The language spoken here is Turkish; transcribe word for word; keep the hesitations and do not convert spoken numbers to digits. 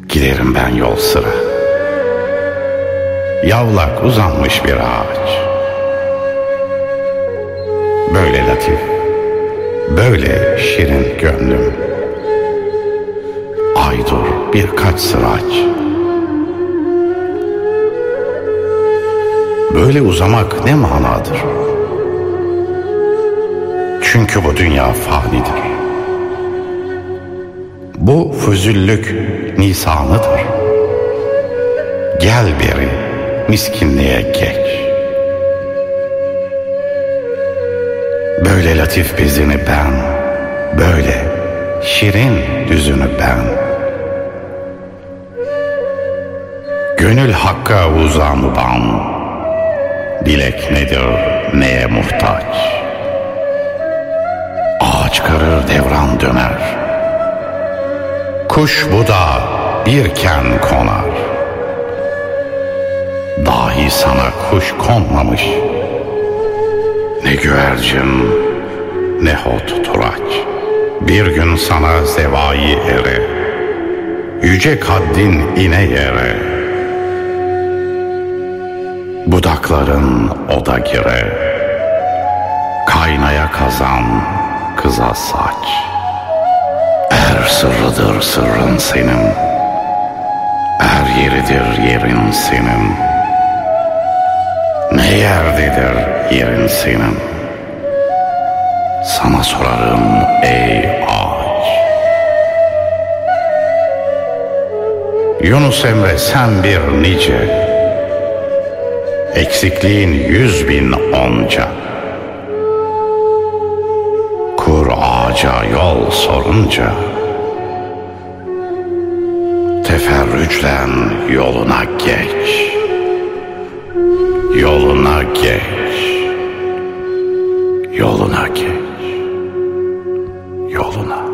Giderim ben yol sıra, yavlak uzanmış bir ağaç. Böyle latif, böyle şirin gönlüm, aydur birkaç sıraç. Böyle uzamak ne manadır? Çünkü bu dünya fanidir. Bu füzüllük nisanıdır. Gel beri miskinliğe geç. Böyle latif bezini ben, böyle şirin düzünü ben. Gönül hakka uzanı ban, dilek nedir neye muhtaç? Ağaç karır devran döner, kuş buda birken konar. Dahi sana kuş konmamış, ne güvercin ne hot turaç. Bir gün sana zevai ere, yüce kaddin ine yere. Budakların oda gire, kaynaya kazan kıza saç. Er sırrıdır sırrın senin, er yeridir yerin senin. Ne yerdedir yerin senin? Sana sorarım ey ağaç. Yunus Emre sen bir nice, eksikliğin yüz bin onca. Kur ağaca yol sorunca, teferrüclen yoluna geç. Yoluna geç. Yoluna geç. Yoluna.